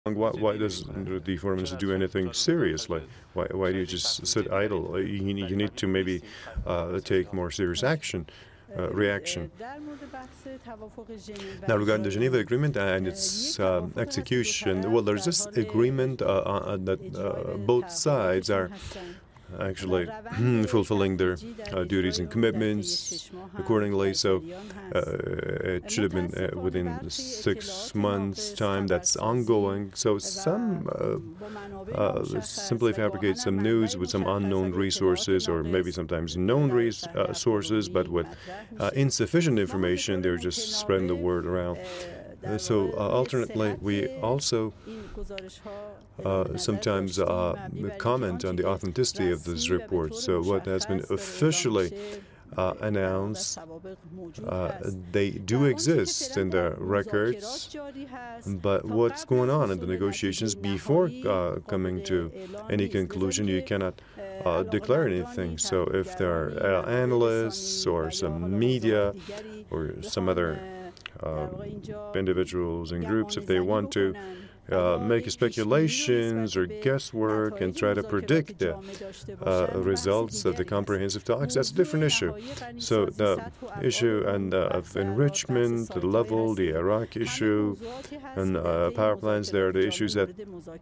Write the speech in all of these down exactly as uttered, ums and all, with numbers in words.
Why, why does the foreign minister do anything seriously? Why, why do you just sit idle? You, you need to maybe uh, take more serious action, uh, reaction. Now, regarding the Geneva Agreement and its um, execution, well, there's this agreement uh, uh, that uh, both sides are actually fulfilling their uh, duties and commitments accordingly. So uh, it should have been uh, within six months' time. That's ongoing. So some uh, uh, simply fabricate some news with some unknown resources, or maybe sometimes known res uh, sources, but with uh, insufficient information. They're just spreading the word around. Uh, so uh, alternately, we also uh, sometimes uh, comment on the authenticity of this report. So what has been officially uh, announced, uh, they do exist in the records, but what's going on in the negotiations before uh, coming to any conclusion, you cannot uh, declare anything. So if there are uh, analysts or some media or some other Um, individuals and groups, if they want to uh, make speculations or guesswork and try to predict the uh, results of the comprehensive talks, that's a different issue. So the issue and uh, of enrichment, the level, the Iraq issue, and uh, power plants, there are the issues that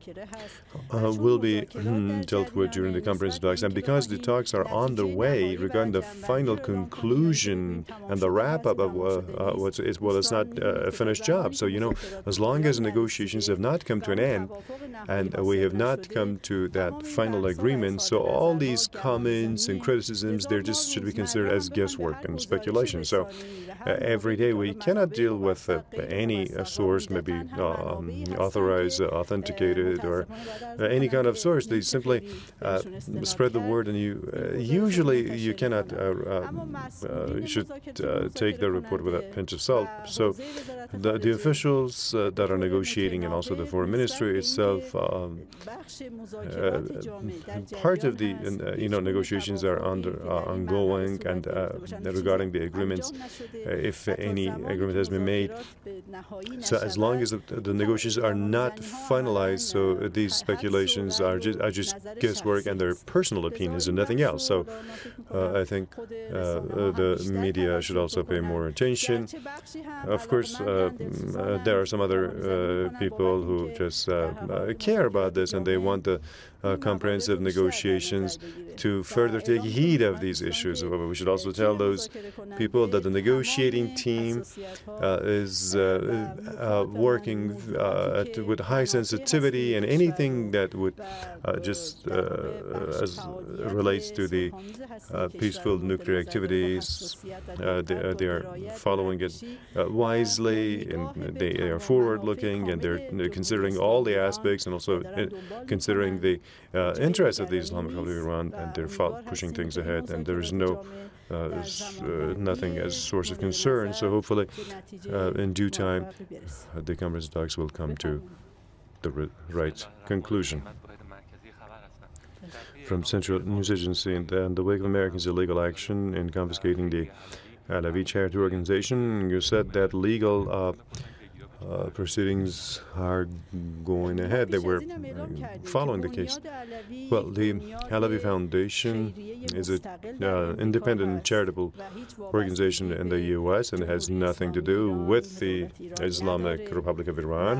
uh, will be mm, dealt with during the comprehensive talks. And because the talks are on the way regarding the final conclusion and the wrap-up of uh, uh, what's it, well, it's not uh, a finished job. So, you know, as long as negotiations have not come to an end and uh, we have not come to that final agreement, so all these comments and criticisms, they just should be considered as guesswork and speculation. So uh, every day we cannot deal with uh, any uh, source, maybe um, authorized, uh, authenticated, or uh, any kind of source. They simply uh, spread the word, and you uh, usually you cannot uh, um, uh, you should uh, take the report with a pinch of salt. So the, the officials uh, that are negotiating, and also the foreign ministry itself, um, uh, part of the uh, you know negotiations are under uh, ongoing, and uh, regarding the agreements, uh, if any agreement has been made. So as long as the, the negotiations are not finalized, so these speculations are just, are just guesswork and their personal opinions and nothing else. So uh, I think uh, the media should also pay more attention. Of course, uh, uh, there are some other uh, people who just uh, uh, care about this, and they want the uh, comprehensive negotiations to further take heed of these issues. However, we should also tell those people that the negotiating team uh, is uh, uh, working uh, at, with high sensitivity, and anything that would uh, just uh, as relates to the uh, peaceful nuclear activities, uh, they, uh, they are following it uh, wisely, and they are forward-looking, and they're, they're considering all the aspects, and also uh, considering the uh, interests of the Islamic Republic of Iran, and they're pushing things ahead, and there is no uh, uh, nothing as source of concern. So hopefully, uh, in due time, uh, the conference talks will come to the right conclusion. From Central News Agency, in the, in the wake of Americans' illegal action in confiscating the Alawi charity organization, you said that legal uh, Uh, proceedings are going ahead. They were uh, following the case. Well, the Alawi Foundation is an uh, independent charitable organization in the U S and has nothing to do with the Islamic Republic of Iran.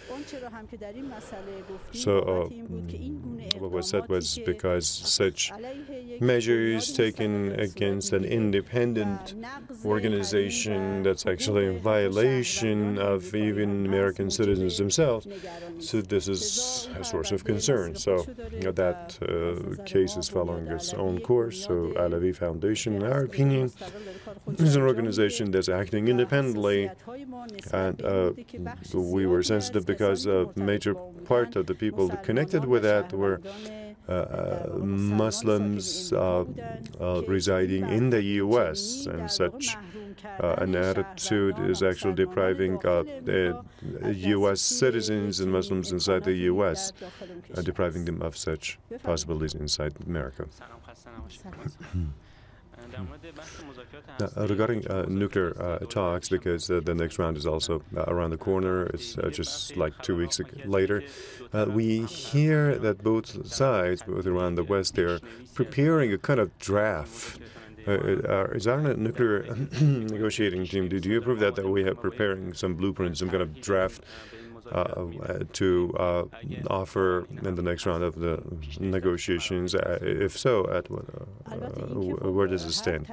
So uh, what was said was because such measures taken against an independent organization that's actually in violation of even American citizens themselves, so this is a source of concern. So you know, that uh, case is following its own course. So Alawi Foundation, in our opinion, is an organization that's acting independently, and uh, we were sensitive because a major part of the people connected with that were Uh, Muslims uh, uh, residing in the U S, and such uh, an attitude is actually depriving uh, the U S citizens and Muslims inside the U S, uh, depriving them of such possibilities inside America. Now, uh, regarding uh, nuclear uh, talks, because uh, the next round is also uh, around the corner, it's uh, just like two weeks later, uh, we hear that both sides, both Iran and the West, they're preparing a kind of draft. Uh, uh, is our nuclear negotiating team, do you approve that, that we are preparing some blueprints, some kind of draft Uh, to uh, offer in the next round of the negotiations? Uh, if so, at what, uh, where does it stand?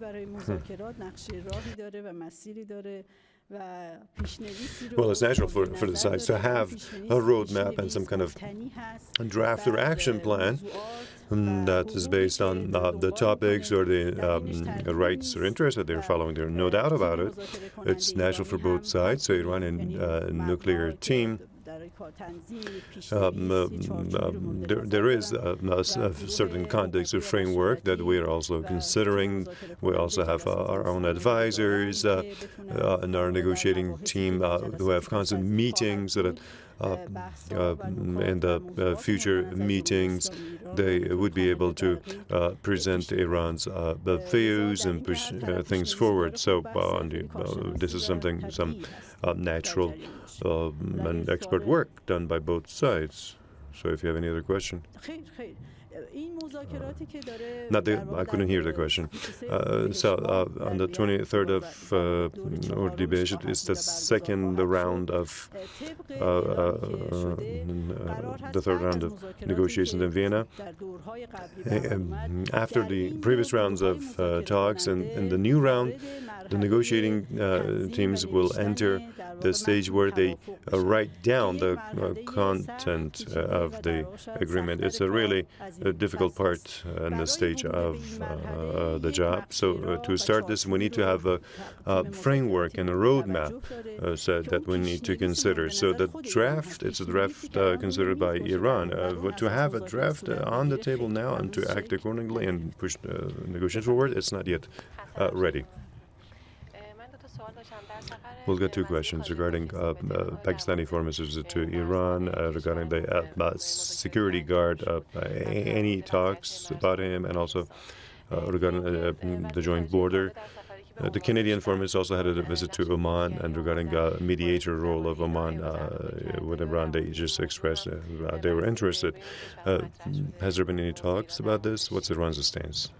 Well, it's natural for, for the sides to have a roadmap and some kind of draft or action plan that is based on uh, the topics or the um, rights or interests that they're following. There's no doubt about it. It's natural for both sides. So Iranian uh, nuclear team, Um, um, there, there is a, a certain context or framework that we are also considering. We also have uh, our own advisors uh, uh, and our negotiating team uh, who have constant meetings so that uh, uh, in the uh, future meetings they would be able to uh, present Iran's uh, views and push uh, things forward. So uh, uh, this is something, some uh, natural Uh, and expert work done by both sides. So if you have any other question. Not the, I couldn't hear the question. Uh, so uh, on the twenty-third of uh, Ordibej, it's the second round of uh, uh, uh, the third round of negotiations in Vienna. Um, after the previous rounds of uh, talks and, and the new round, the negotiating uh, teams will enter the stage where they uh, write down the uh, content uh, of the agreement. It's a really uh, difficult part uh, in the stage of uh, the job. So uh, to start this, we need to have a, a framework and a roadmap uh, set that we need to consider. So the draft, it's a draft uh, considered by Iran. Uh, to have a draft uh, on the table now and to act accordingly and push uh, negotiations forward, it's not yet uh, ready. We'll get two questions regarding uh, uh, Pakistani foreign minister's visit to Iran, uh, regarding the uh, security guard, uh, any talks about him, and also uh, regarding uh, the joint border. Uh, the Canadian foreign minister also had a visit to Oman, and regarding the uh, mediator role of Oman uh, with Iran, they just expressed uh, they were interested. Uh, has there been any talks about this? What's Iran's stance?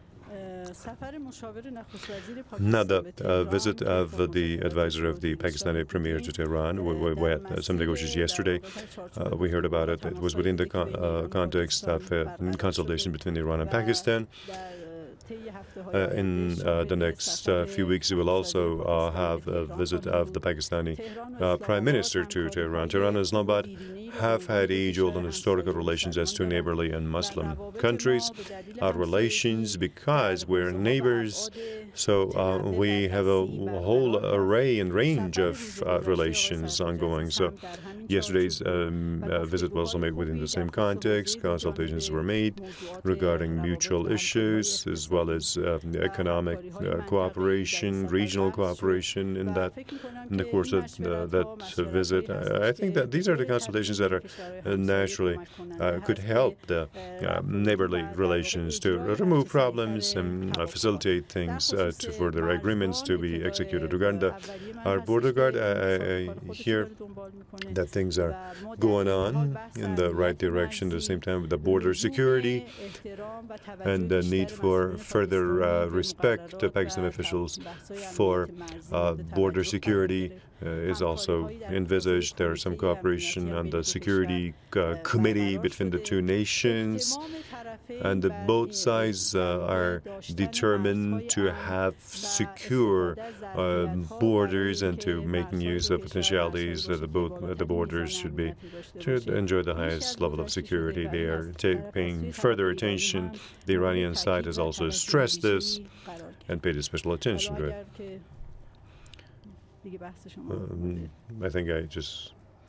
Now, the uh, visit of uh, the advisor of the Pakistani premier to Tehran, we, we, we had uh, some negotiations yesterday. Uh, we heard about it. It was within the con uh, context of uh, consultation between Iran and Pakistan. Uh, in uh, the next uh, few weeks, we will also uh, have a visit of the Pakistani uh, Prime Minister to Tehran. Tehran and Islamabad have had age-old and historical relations as two neighborly and Muslim countries. Our relations, because we're neighbors, so uh, we have a whole array and range of uh, relations ongoing. So yesterday's um, uh, visit was also made within the same context. Consultations were made regarding mutual issues as well as uh, economic uh, cooperation, regional cooperation in that in the course of the, that visit. I, I think that these are the consultations that are uh, naturally uh, could help the uh, neighborly relations to remove problems and uh, facilitate things uh, to, for their agreements to be executed. Regarding the, our border guard, I, I hear that things are going on in the right direction. At the same time, with the border security and the need for further uh, respect to Pakistan officials for uh, border security uh, is also envisaged. There is some cooperation on the security uh, committee between the two nations, and the, both sides uh, are determined to have secure uh, borders and to making use of potentialities that the, both uh, the borders should be to enjoy the highest level of security. They are paying further attention. The Iranian side has also stressed this and paid special attention to it. Um, I think I just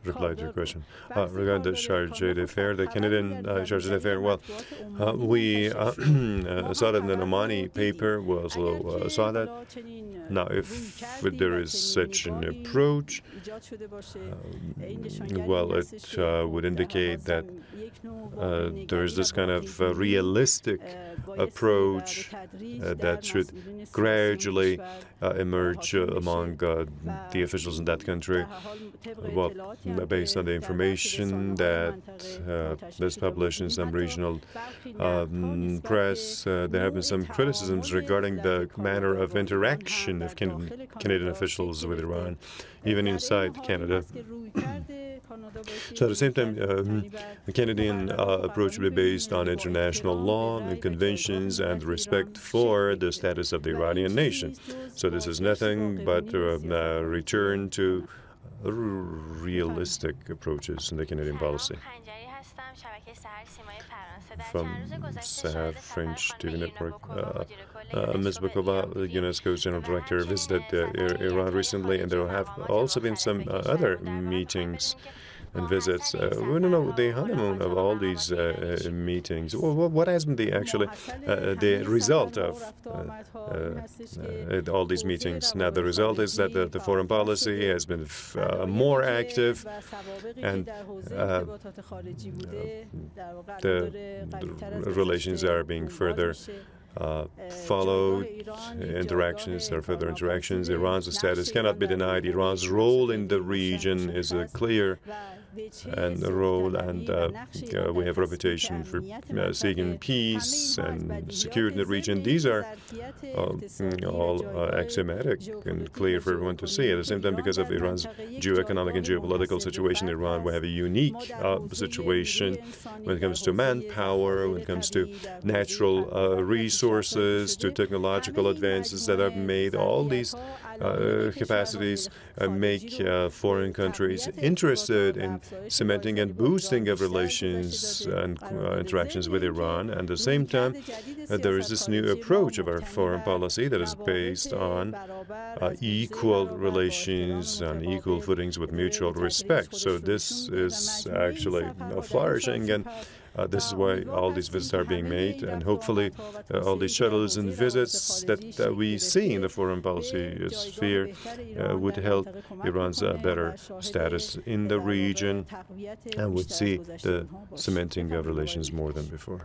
reply to your question. Uh, regarding the chargé d'affaires, the Canadian uh, chargé d'affaires, well, uh, we uh, uh, saw that in the Omani paper. We also uh, saw that. Now, if there is such an approach, um, well, it uh, would indicate that uh, there is this kind of uh, realistic approach uh, that should gradually uh, emerge uh, among uh, the officials in that country. Well, based on the information that uh, is published in some regional um, press, uh, there have been some criticisms regarding the manner of interaction of Canadian, Canadian officials with Iran, even inside Canada. So at the same time, um, the Canadian uh, approach will be based on international law and conventions and respect for the status of the Iranian nation. So this is nothing but a uh, return to realistic approaches in the Canadian policy. From Sahar French T V Network, uh, uh, Miz Bokova, the UNESCO's General Director, visited uh, Iran recently, and there have also been some uh, other meetings and visits. Uh, we don't know the honeymoon of all these uh, uh, meetings. Well, what has been the actually uh, the result of uh, uh, uh, all these meetings? Now, the result is that the, the foreign policy has been f uh, more active, and uh, the, the relations are being further Uh, followed, interactions, there are further interactions. Iran's status cannot be denied. Iran's role in the region is uh, clear, and the role, and uh, uh, we have a reputation for uh, seeking peace and security in the region. These are uh, all uh, axiomatic and clear for everyone to see. At the same time, because of Iran's geoeconomic and geopolitical situation, Iran will have a unique uh, situation when it comes to manpower, when it comes to natural uh, resources, to technological advances that are made. All these uh, capacities uh, make uh, foreign countries interested in cementing and boosting of relations and uh, interactions with Iran. And at the same time, uh, there is this new approach of our foreign policy that is based on uh, equal relations and equal footings with mutual respect. So this is actually uh, flourishing, and Uh, this is why all these visits are being made, and hopefully uh, all these shuttles and visits that uh, we see in the foreign policy sphere uh, would help Iran's uh, better status in the region and would see the cementing of relations more than before.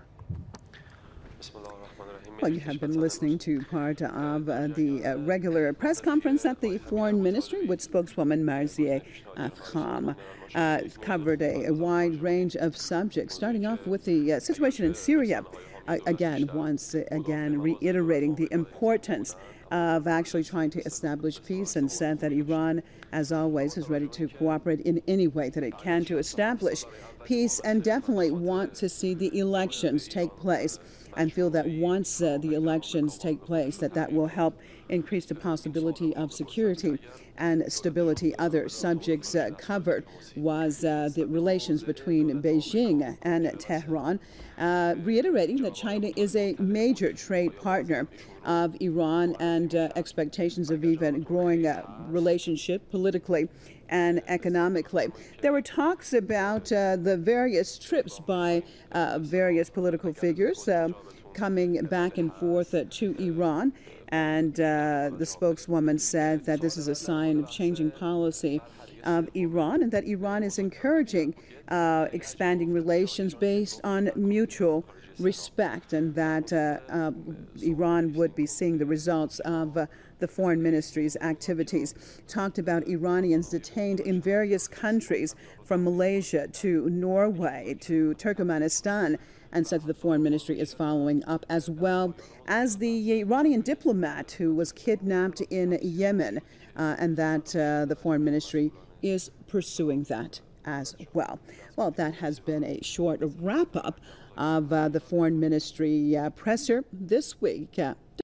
Well, you have been listening to part of uh, the uh, regular press conference at the Foreign Ministry with spokeswoman Marzieh Afkham. Uh, covered a, a wide range of subjects, starting off with the uh, situation in Syria. Uh, again, once again, reiterating the importance of actually trying to establish peace, and said that Iran, as always, is ready to cooperate in any way that it can to establish peace, and definitely want to see the elections take place, and feel that once uh, the elections take place, that that will help increase the possibility of security and stability. Other subjects uh, covered was uh, the relations between Beijing and Tehran, uh, reiterating that China is a major trade partner of Iran, and uh, expectations of even growing a relationship politically and economically. There were talks about uh, the various trips by uh, various political figures uh, coming back and forth uh, to Iran, and uh, the spokeswoman said that this is a sign of changing policy of Iran, and that Iran is encouraging uh, expanding relations based on mutual respect, and that uh, uh, Iran would be seeing the results of uh, the Foreign Ministry's activities. Talked about Iranians detained in various countries, from Malaysia to Norway to Turkmenistan, and said that the Foreign Ministry is following up, as well as the Iranian diplomat who was kidnapped in Yemen, uh, and that uh, the Foreign Ministry is pursuing that as well. Well, that has been a short wrap-up of uh, the Foreign Ministry uh, presser this week. Uh,